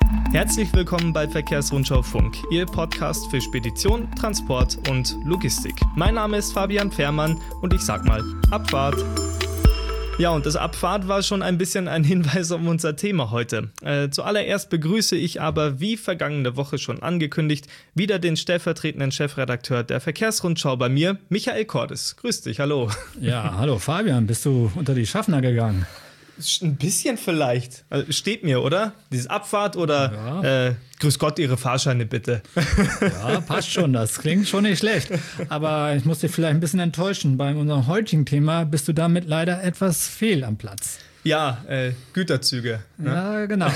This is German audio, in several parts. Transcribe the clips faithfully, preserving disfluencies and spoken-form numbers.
Herzlich willkommen bei Verkehrsrundschau Funk, Ihr Podcast für Spedition, Transport und Logistik. Mein Name ist Fabian Fährmann und ich sag mal, Abfahrt! Ja, und das Abfahrt war schon ein bisschen ein Hinweis auf unser Thema heute. Äh, zuallererst begrüße ich aber, wie vergangene Woche schon angekündigt, wieder den stellvertretenden Chefredakteur der Verkehrsrundschau bei mir, Michael Cordes. Grüß dich, hallo. Ja, hallo Fabian, bist du unter die Schaffner gegangen? Ein bisschen vielleicht. Also steht mir, oder? Dieses Abfahrt oder ja. äh, Grüß Gott, Ihre Fahrscheine bitte. Ja, passt schon, das klingt schon nicht schlecht. Aber ich muss dich vielleicht ein bisschen enttäuschen. Bei unserem heutigen Thema bist du damit leider etwas fehl am Platz. Ja, äh, Güterzüge. Ne? Ja, genau.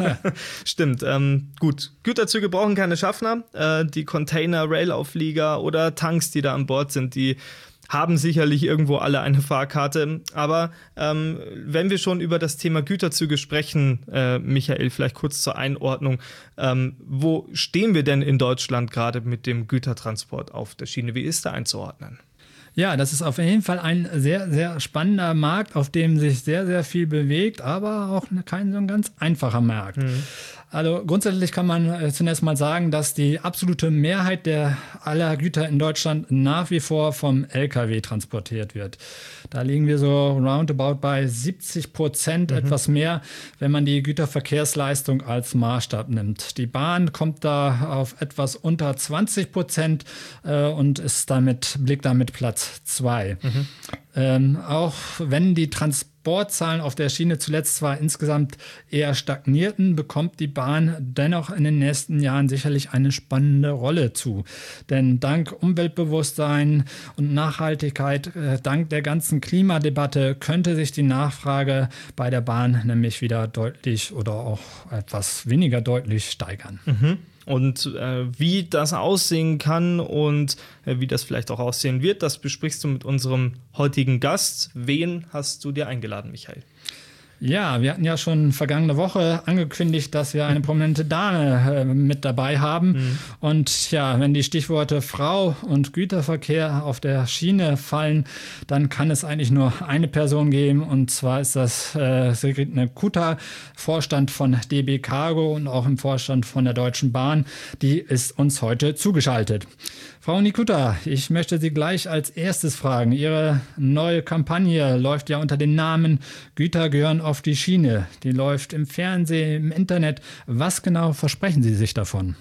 Stimmt. Ähm, gut, Güterzüge brauchen keine Schaffner. Äh, die Container, Railauflieger oder Tanks, die da an Bord sind, die haben sicherlich irgendwo alle eine Fahrkarte. Aber ähm, wenn wir schon über das Thema Güterzüge sprechen, äh, Michael, vielleicht kurz zur Einordnung. Ähm, wo stehen wir denn in Deutschland gerade mit dem Gütertransport auf der Schiene? Wie ist da einzuordnen? Ja, das ist auf jeden Fall ein sehr, sehr spannender Markt, auf dem sich sehr, sehr viel bewegt, aber auch kein so ein ganz einfacher Markt. Mhm. Also grundsätzlich kann man zunächst mal sagen, dass die absolute Mehrheit der aller Güter in Deutschland nach wie vor vom L K W transportiert wird. Da liegen wir so roundabout bei siebzig Prozent, mhm. etwas mehr, wenn man die Güterverkehrsleistung als Maßstab nimmt. Die Bahn kommt da auf etwas unter zwanzig Prozent äh, und ist damit, blickt damit Platz zwei. Mhm. Ähm, auch wenn die Transportzahlen auf der Schiene zuletzt zwar insgesamt eher stagnierten, bekommt die Bahn dennoch in den nächsten Jahren sicherlich eine spannende Rolle zu. Denn dank Umweltbewusstsein und Nachhaltigkeit, äh, dank der ganzen Klimadebatte könnte sich die Nachfrage bei der Bahn nämlich wieder deutlich oder auch etwas weniger deutlich steigern. Mhm. Und äh, wie das aussehen kann und äh, wie das vielleicht auch aussehen wird, das besprichst du mit unserem heutigen Gast. Wen hast du dir eingeladen, Michael? Ja, wir hatten ja schon vergangene Woche angekündigt, dass wir eine prominente Dame äh, mit dabei haben. Mhm. Und ja, wenn die Stichworte Frau und Güterverkehr auf der Schiene fallen, dann kann es eigentlich nur eine Person geben. Und zwar ist das äh, Sigrid Nekuta, Vorstand von D B Cargo und auch im Vorstand von der Deutschen Bahn. Die ist uns heute zugeschaltet. Frau Nekuta, ich möchte Sie gleich als erstes fragen. Ihre neue Kampagne läuft ja unter dem Namen Güter gehören auf die Schiene. Die läuft im Fernsehen, im Internet. Was genau versprechen Sie sich davon?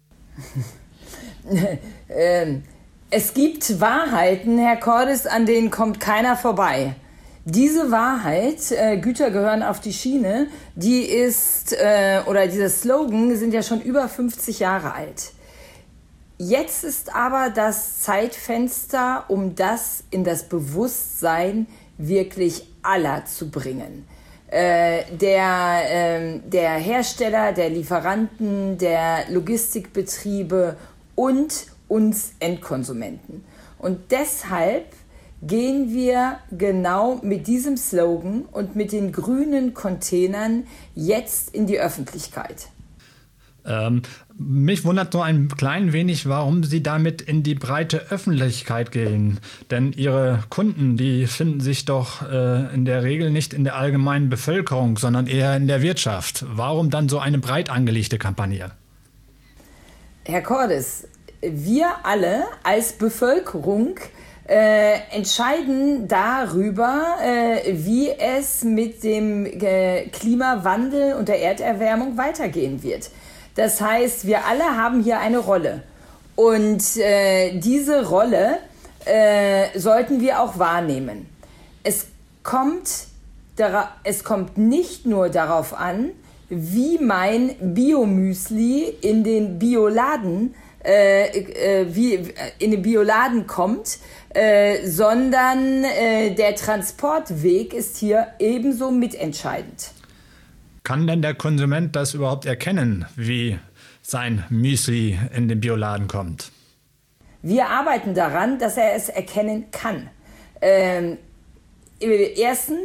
ähm, es gibt Wahrheiten, Herr Cordes, an denen kommt keiner vorbei. Diese Wahrheit, äh, Güter gehören auf die Schiene, die ist, äh, oder dieser Slogan sind ja schon über fünfzig Jahre alt. Jetzt ist aber das Zeitfenster, um das in das Bewusstsein wirklich aller zu bringen. Äh, der, äh, der Hersteller, der Lieferanten, der Logistikbetriebe und uns Endkonsumenten. Und deshalb gehen wir genau mit diesem Slogan und mit den grünen Containern jetzt in die Öffentlichkeit. Ähm, mich wundert nur ein klein wenig, warum Sie damit in die breite Öffentlichkeit gehen. Denn Ihre Kunden, die finden sich doch äh, in der Regel nicht in der allgemeinen Bevölkerung, sondern eher in der Wirtschaft. Warum dann so eine breit angelegte Kampagne? Herr Cordes, wir alle als Bevölkerung äh, entscheiden darüber, äh, wie es mit dem äh, Klimawandel und der Erderwärmung weitergehen wird. Das heißt, wir alle haben hier eine Rolle und äh, diese Rolle äh, sollten wir auch wahrnehmen. Es kommt, dara- es kommt nicht nur darauf an, wie mein Biomüsli in den Bioladen, äh, äh, wie, in den Bioladen kommt, äh, sondern äh, der Transportweg ist hier ebenso mitentscheidend. Kann denn der Konsument das überhaupt erkennen, wie sein Müsli in den Bioladen kommt? Wir arbeiten daran, dass er es erkennen kann. Ähm, erstens,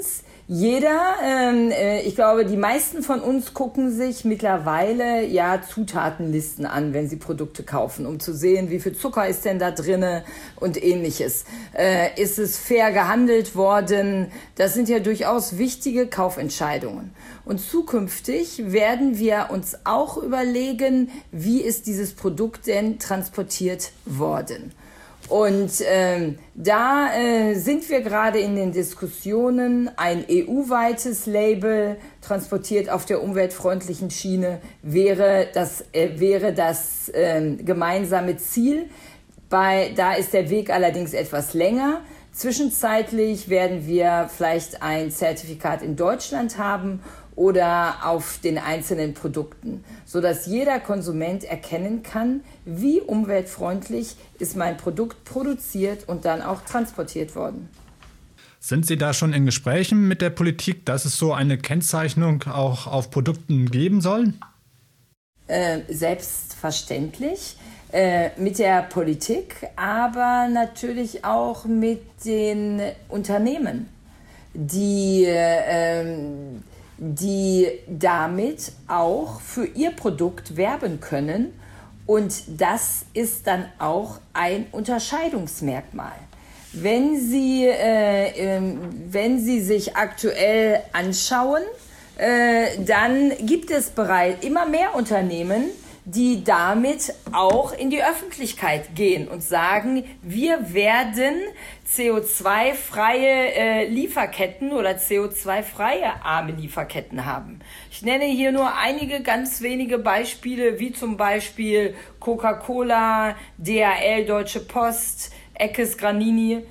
Jeder, ähm, äh, ich glaube, die meisten von uns gucken sich mittlerweile ja Zutatenlisten an, wenn sie Produkte kaufen, um zu sehen, wie viel Zucker ist denn da drinne und ähnliches. Äh, ist es fair gehandelt worden? Das sind ja durchaus wichtige Kaufentscheidungen. Und zukünftig werden wir uns auch überlegen, wie ist dieses Produkt denn transportiert worden? Und ähm, da äh, sind wir gerade in den Diskussionen. Ein E U-weites Label, transportiert auf der umweltfreundlichen Schiene, wäre das, äh, wäre das äh, gemeinsame Ziel. Bei, da ist der Weg allerdings etwas länger. Zwischenzeitlich werden wir vielleicht ein Zertifikat in Deutschland haben oder auf den einzelnen Produkten, sodass jeder Konsument erkennen kann, wie umweltfreundlich ist mein Produkt produziert und dann auch transportiert worden. Sind Sie da schon in Gesprächen mit der Politik, dass es so eine Kennzeichnung auch auf Produkten geben soll? Äh, selbstverständlich. Äh, mit der Politik, aber natürlich auch mit den Unternehmen, die äh, die damit auch für ihr Produkt werben können. Und das ist dann auch ein Unterscheidungsmerkmal. Wenn Sie, äh, äh, wenn Sie sich aktuell anschauen, äh, dann gibt es bereits immer mehr Unternehmen, die damit auch in die Öffentlichkeit gehen und sagen, wir werden C O zwei freie äh, Lieferketten oder C O zwei freie arme Lieferketten haben. Ich nenne hier nur einige ganz wenige Beispiele, wie zum Beispiel Coca-Cola, D H L, Deutsche Post, Eckes, Granini.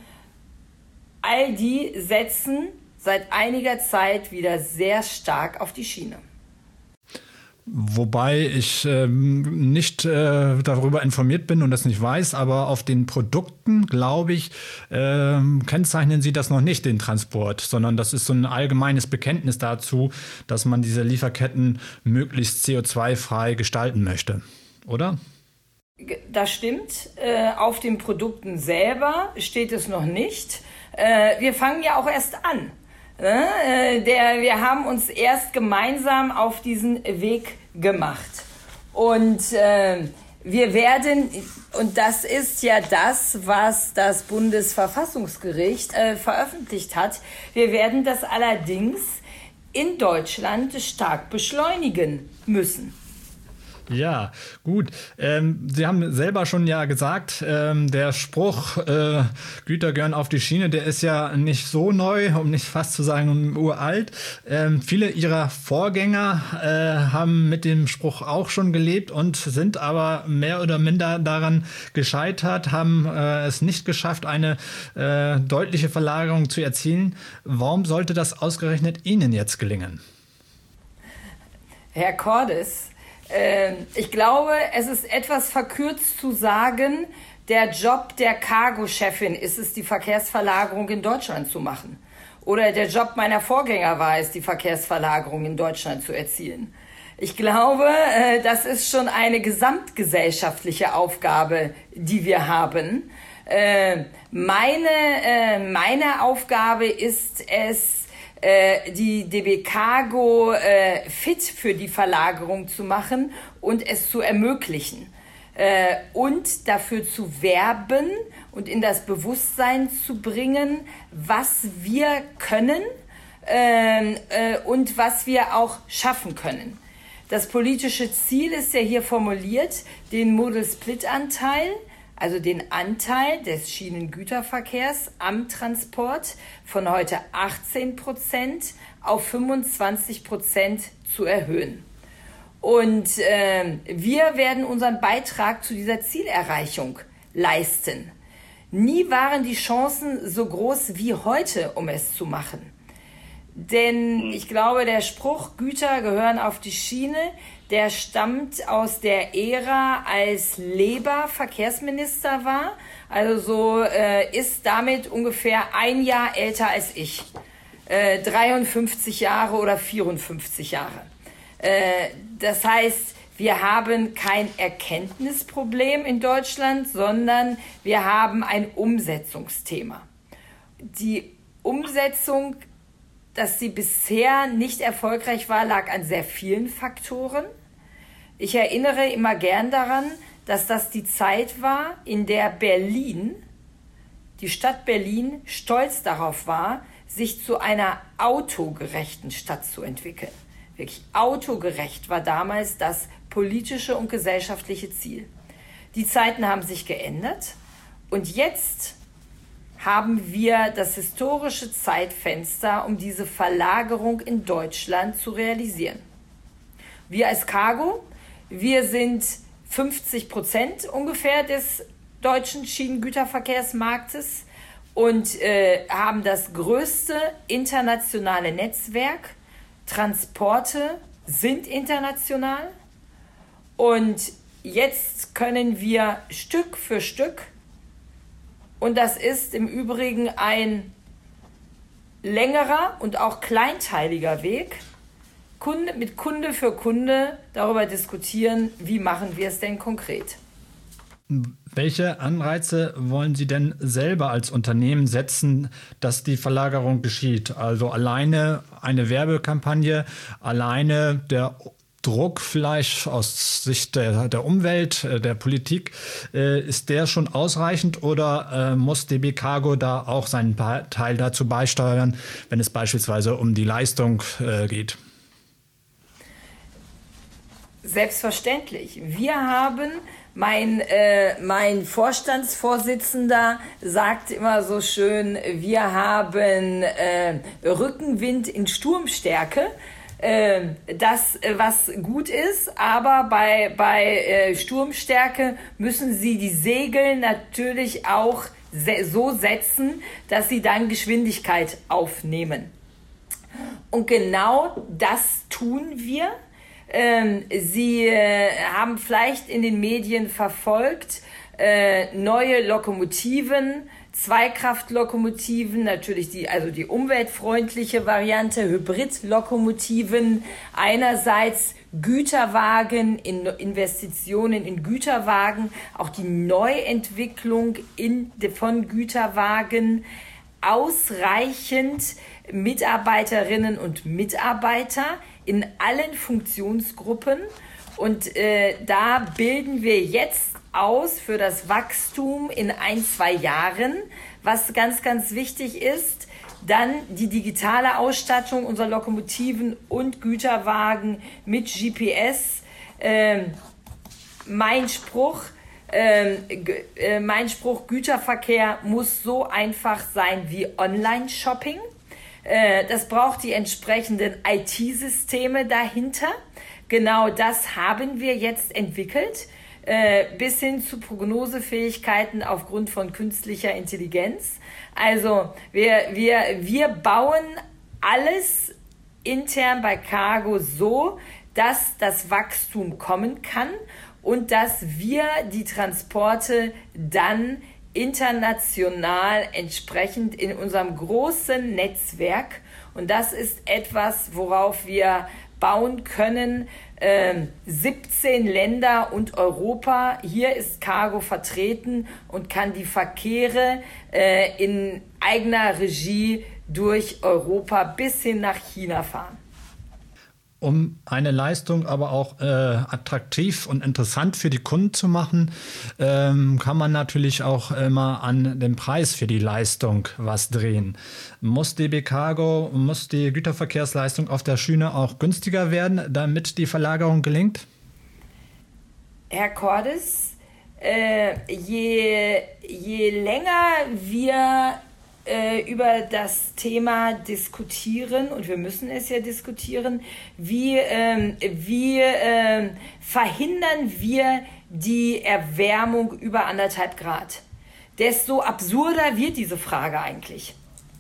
All die setzen seit einiger Zeit wieder sehr stark auf die Schiene. Wobei ich ähm, nicht äh, darüber informiert bin und das nicht weiß, aber auf den Produkten, glaube ich, äh, kennzeichnen Sie das noch nicht, den Transport, sondern das ist so ein allgemeines Bekenntnis dazu, dass man diese Lieferketten möglichst C O zwei frei gestalten möchte, oder? Das stimmt. Äh, auf den Produkten selber steht es noch nicht. Äh, wir fangen ja auch erst an. Äh, der, wir haben uns erst gemeinsam auf diesen Weg gemacht. Und äh, wir werden, und das ist ja das, was das Bundesverfassungsgericht äh, veröffentlicht hat, wir werden das allerdings in Deutschland stark beschleunigen müssen. Ja, gut. Ähm, Sie haben selber schon ja gesagt, ähm, der Spruch, äh, Güter gehören auf die Schiene, der ist ja nicht so neu, um nicht fast zu sagen uralt. Ähm, viele Ihrer Vorgänger äh, haben mit dem Spruch auch schon gelebt und sind aber mehr oder minder daran gescheitert, haben äh, es nicht geschafft, eine äh, deutliche Verlagerung zu erzielen. Warum sollte das ausgerechnet Ihnen jetzt gelingen? Herr Cordes, ich glaube, es ist etwas verkürzt zu sagen, der Job der Cargo-Chefin ist es, die Verkehrsverlagerung in Deutschland zu machen. Oder der Job meiner Vorgänger war es, die Verkehrsverlagerung in Deutschland zu erzielen. Ich glaube, das ist schon eine gesamtgesellschaftliche Aufgabe, die wir haben. Meine, meine Aufgabe ist es, die D B Cargo äh, fit für die Verlagerung zu machen und es zu ermöglichen äh, und dafür zu werben und in das Bewusstsein zu bringen, was wir können äh, äh, und was wir auch schaffen können. Das politische Ziel ist ja hier formuliert, den Modal-Split-Anteil, also den Anteil des Schienengüterverkehrs am Transport von heute achtzehn Prozent auf fünfundzwanzig Prozent zu erhöhen. Und äh, wir werden unseren Beitrag zu dieser Zielerreichung leisten. Nie waren die Chancen so groß wie heute, um es zu machen. Denn ich glaube, der Spruch, Güter gehören auf die Schiene, der stammt aus der Ära, als Leber Verkehrsminister war. Also so äh, ist damit ungefähr ein Jahr älter als ich. Äh, dreiundfünfzig Jahre oder vierundfünfzig Jahre. Äh, das heißt, wir haben kein Erkenntnisproblem in Deutschland, sondern wir haben ein Umsetzungsthema. Die Umsetzung dass sie bisher nicht erfolgreich war, lag an sehr vielen Faktoren. Ich erinnere immer gern daran, dass das die Zeit war, in der Berlin, die Stadt Berlin, stolz darauf war, sich zu einer autogerechten Stadt zu entwickeln. Wirklich autogerecht war damals das politische und gesellschaftliche Ziel. Die Zeiten haben sich geändert und jetzt haben wir das historische Zeitfenster, um diese Verlagerung in Deutschland zu realisieren. Wir als Cargo, wir sind fünfzig Prozent ungefähr des deutschen Schienengüterverkehrsmarktes und äh, haben das größte internationale Netzwerk. Transporte sind international und jetzt können wir Stück für Stück, und das ist im Übrigen ein längerer und auch kleinteiliger Weg, Kunde, mit Kunde für Kunde darüber diskutieren, wie machen wir es denn konkret. Welche Anreize wollen Sie denn selber als Unternehmen setzen, dass die Verlagerung geschieht? Also alleine eine Werbekampagne, alleine der Druck vielleicht aus Sicht der, der Umwelt, der Politik, äh, ist der schon ausreichend oder äh, muss D B Cargo da auch seinen Teil dazu beisteuern, wenn es beispielsweise um die Leistung äh, geht? Selbstverständlich. Wir haben, mein, äh, mein Vorstandsvorsitzender sagt immer so schön, wir haben äh, Rückenwind in Sturmstärke. Das, was gut ist, aber bei, bei Sturmstärke müssen Sie die Segel natürlich auch so setzen, dass sie dann Geschwindigkeit aufnehmen. Und genau das tun wir. Sie haben vielleicht in den Medien verfolgt, neue Lokomotiven, Zweikraftlokomotiven, natürlich die, also die umweltfreundliche Variante, Hybridlokomotiven, einerseits Güterwagen, in Investitionen in Güterwagen, auch die Neuentwicklung in, von Güterwagen, ausreichend Mitarbeiterinnen und Mitarbeiter in allen Funktionsgruppen. Und äh, da bilden wir jetzt aus für das Wachstum in ein, zwei Jahren, was ganz, ganz wichtig ist. Dann die digitale Ausstattung unserer Lokomotiven und Güterwagen mit G P S. Ähm, mein Spruch, ähm, äh, mein Spruch, Güterverkehr muss so einfach sein wie Online-Shopping. Äh, das braucht die entsprechenden I T-Systeme dahinter. Genau das haben wir jetzt entwickelt. Bis hin zu Prognosefähigkeiten aufgrund von künstlicher Intelligenz. Also wir, wir, wir bauen alles intern bei Cargo so, dass das Wachstum kommen kann und dass wir die Transporte dann international entsprechend in unserem großen Netzwerk, und das ist etwas, worauf wir bauen können, äh, siebzehn Länder und Europa. Hier ist Cargo vertreten und kann die Verkehre äh, in eigener Regie durch Europa bis hin nach China fahren. Um eine Leistung aber auch äh, attraktiv und interessant für die Kunden zu machen, ähm, kann man natürlich auch immer an dem Preis für die Leistung was drehen. Muss D B Cargo, muss die Güterverkehrsleistung auf der Schiene auch günstiger werden, damit die Verlagerung gelingt? Herr Cordes, äh, je, je länger wir über das Thema diskutieren, und wir müssen es ja diskutieren, wie, ähm, wie ähm, verhindern wir die Erwärmung über anderthalb Grad. Desto absurder wird diese Frage eigentlich.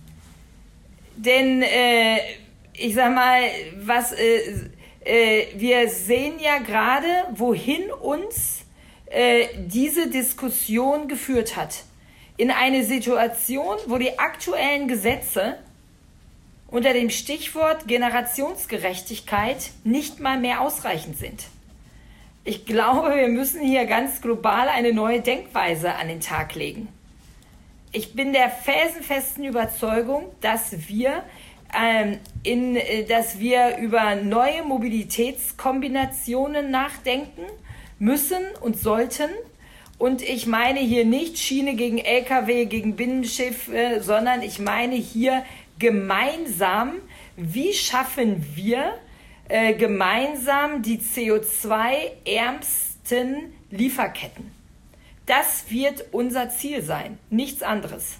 Denn äh, ich sag mal, was äh, äh, wir sehen ja gerade, wohin uns äh, diese Diskussion geführt hat. In eine Situation, wo die aktuellen Gesetze unter dem Stichwort Generationsgerechtigkeit nicht mal mehr ausreichend sind. Ich glaube, wir müssen hier ganz global eine neue Denkweise an den Tag legen. Ich bin der felsenfesten Überzeugung, dass wir ähm, in, dass wir über neue Mobilitätskombinationen nachdenken müssen und sollten. Und ich meine hier nicht Schiene gegen L K W, gegen Binnenschiff, äh, sondern ich meine hier gemeinsam, wie schaffen wir äh, gemeinsam die C O zwei ärmsten Lieferketten. Das wird unser Ziel sein, nichts anderes.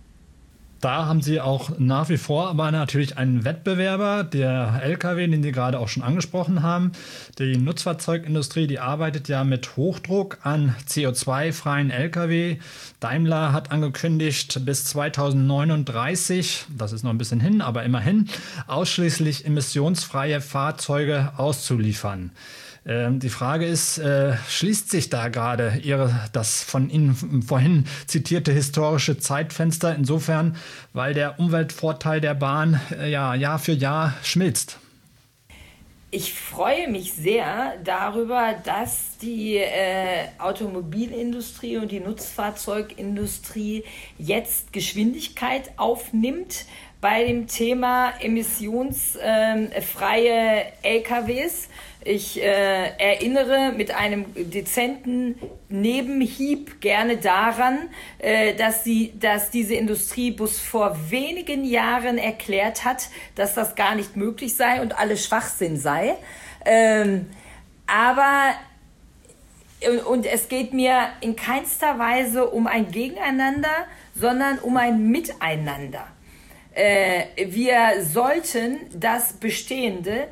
Da haben Sie auch nach wie vor aber natürlich einen Wettbewerber, der L K W, den Sie gerade auch schon angesprochen haben. Die Nutzfahrzeugindustrie, die arbeitet ja mit Hochdruck an C O zwei freien L K W. Daimler hat angekündigt, bis zweitausendneununddreißig, das ist noch ein bisschen hin, aber immerhin, ausschließlich emissionsfreie Fahrzeuge auszuliefern. Ähm, die Frage ist, äh, schließt sich da gerade Ihre, das von Ihnen vorhin zitierte historische Zeitfenster insofern, weil der Umweltvorteil der Bahn äh, ja Jahr für Jahr schmilzt? Ich freue mich sehr darüber, dass die äh, Automobilindustrie und die Nutzfahrzeugindustrie jetzt Geschwindigkeit aufnimmt bei dem Thema emissionsfreie äh, L K Ws. Ich äh, erinnere mit einem dezenten Nebenhieb gerne daran, äh, dass, sie, dass diese Industrie bis vor wenigen Jahren erklärt hat, dass das gar nicht möglich sei und alles Schwachsinn sei. Ähm, aber und, und es geht mir in keinster Weise um ein Gegeneinander, sondern um ein Miteinander. Äh, wir sollten das bestehende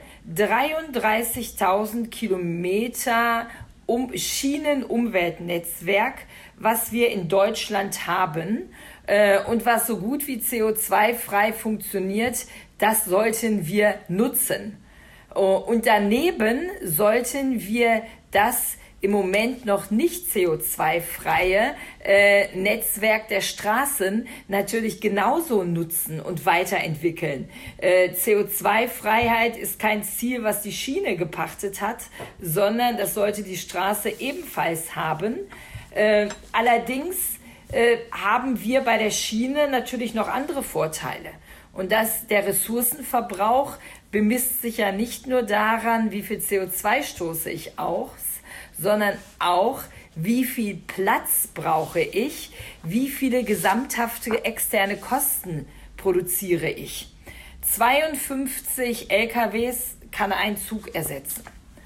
dreiunddreißigtausend Kilometer um Schienenumweltnetzwerk, was wir in Deutschland haben äh, und was so gut wie C O zwei frei funktioniert, das sollten wir nutzen. Uh, und daneben sollten wir das im Moment noch nicht C O zwei freie äh, Netzwerk der Straßen natürlich genauso nutzen und weiterentwickeln. Äh, C O zwei Freiheit ist kein Ziel, was die Schiene gepachtet hat, sondern das sollte die Straße ebenfalls haben. Äh, allerdings äh, haben wir bei der Schiene natürlich noch andere Vorteile. Und dass der Ressourcenverbrauch bemisst sich ja nicht nur daran, wie viel C O zwei stoße ich aus, sondern auch, wie viel Platz brauche ich, wie viele gesamthafte externe Kosten produziere ich. zweiundfünfzig L K Ws kann ein Zug ersetzen.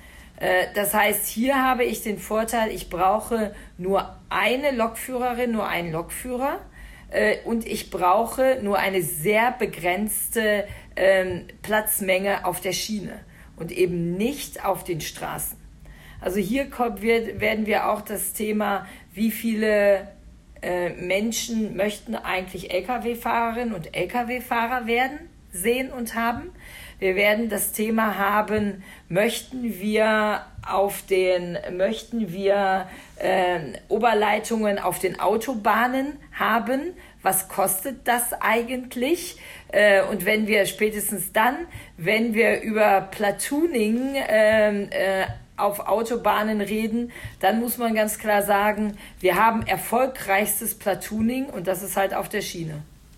Das heißt, hier habe ich den Vorteil, ich brauche nur eine Lokführerin, nur einen Lokführer und ich brauche nur eine sehr begrenzte Platzmenge auf der Schiene und eben nicht auf den Straßen. Also hier kommt, wird, werden wir auch das Thema, wie viele äh, Menschen möchten eigentlich L K W-Fahrerinnen und L K W-Fahrer werden, sehen und haben. Wir werden das Thema haben, möchten wir auf den, möchten wir äh, Oberleitungen auf den Autobahnen haben? Was kostet das eigentlich? Äh, und wenn wir spätestens dann, wenn wir über Platooning äh, äh, auf Autobahnen reden, dann muss man ganz klar sagen, wir haben erfolgreichstes Platooning und das ist halt auf der Schiene.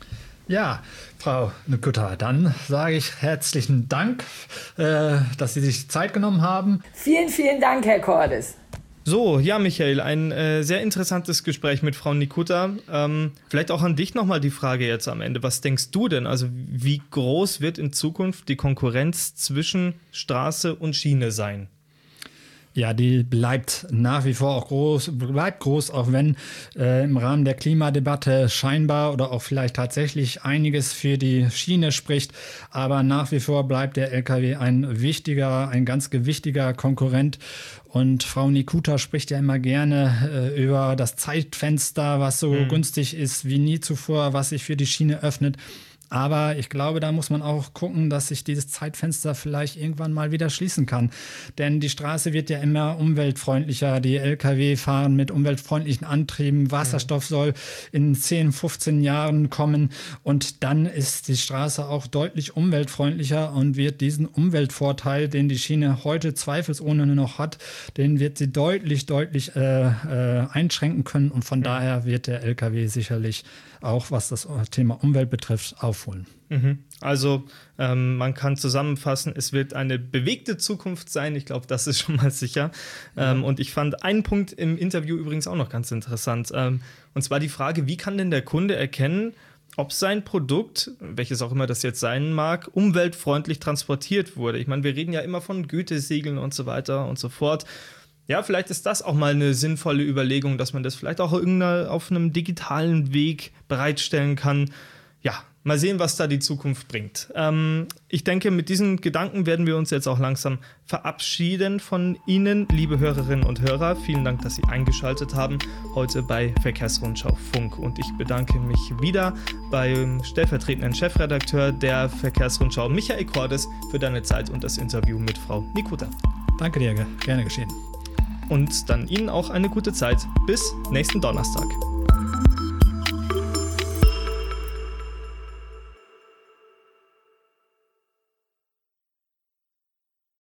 Ja, Frau Nikutta, dann sage ich herzlichen Dank, äh, dass Sie sich Zeit genommen haben. Vielen, vielen Dank, Herr Cordes. So, ja, Michael, ein äh, sehr interessantes Gespräch mit Frau Nikutta. Ähm, vielleicht auch an dich nochmal die Frage jetzt am Ende. Was denkst du denn? Also wie groß wird in Zukunft die Konkurrenz zwischen Straße und Schiene sein? Ja, die bleibt nach wie vor auch groß, bleibt groß, auch wenn äh, im Rahmen der Klimadebatte scheinbar oder auch vielleicht tatsächlich einiges für die Schiene spricht. Aber nach wie vor bleibt der L K W ein wichtiger, ein ganz gewichtiger Konkurrent. Und Frau Nikutta spricht ja immer gerne äh, über das Zeitfenster, was so mhm. günstig ist wie nie zuvor, was sich für die Schiene öffnet. Aber ich glaube, da muss man auch gucken, dass sich dieses Zeitfenster vielleicht irgendwann mal wieder schließen kann. Denn die Straße wird ja immer umweltfreundlicher. Die L K W fahren mit umweltfreundlichen Antrieben. Wasserstoff soll in zehn, fünfzehn Jahren kommen. Und dann ist die Straße auch deutlich umweltfreundlicher und wird diesen Umweltvorteil, den die Schiene heute zweifelsohne noch hat, den wird sie deutlich, deutlich äh, äh, einschränken können. Und von ja. daher wird der L K W sicherlich auch, was das Thema Umwelt betrifft, auf aufholen. Mhm. Also ähm, man kann zusammenfassen, es wird eine bewegte Zukunft sein. Ich glaube, das ist schon mal sicher. Ja. Ähm, und ich fand einen Punkt im Interview übrigens auch noch ganz interessant. Ähm, und zwar die Frage, wie kann denn der Kunde erkennen, ob sein Produkt, welches auch immer das jetzt sein mag, umweltfreundlich transportiert wurde. Ich meine, wir reden ja immer von Gütesiegeln und so weiter und so fort. Ja, vielleicht ist das auch mal eine sinnvolle Überlegung, dass man das vielleicht auch auf einem digitalen Weg bereitstellen kann. Ja, mal sehen, was da die Zukunft bringt. Ähm, ich denke, mit diesen Gedanken werden wir uns jetzt auch langsam verabschieden von Ihnen, liebe Hörerinnen und Hörer. Vielen Dank, dass Sie eingeschaltet haben heute bei Verkehrsrundschau Funk. Und ich bedanke mich wieder beim stellvertretenden Chefredakteur der Verkehrsrundschau, Michael Cordes, für deine Zeit und das Interview mit Frau Nikota. Danke dir, gerne geschehen. Und dann Ihnen auch eine gute Zeit. Bis nächsten Donnerstag.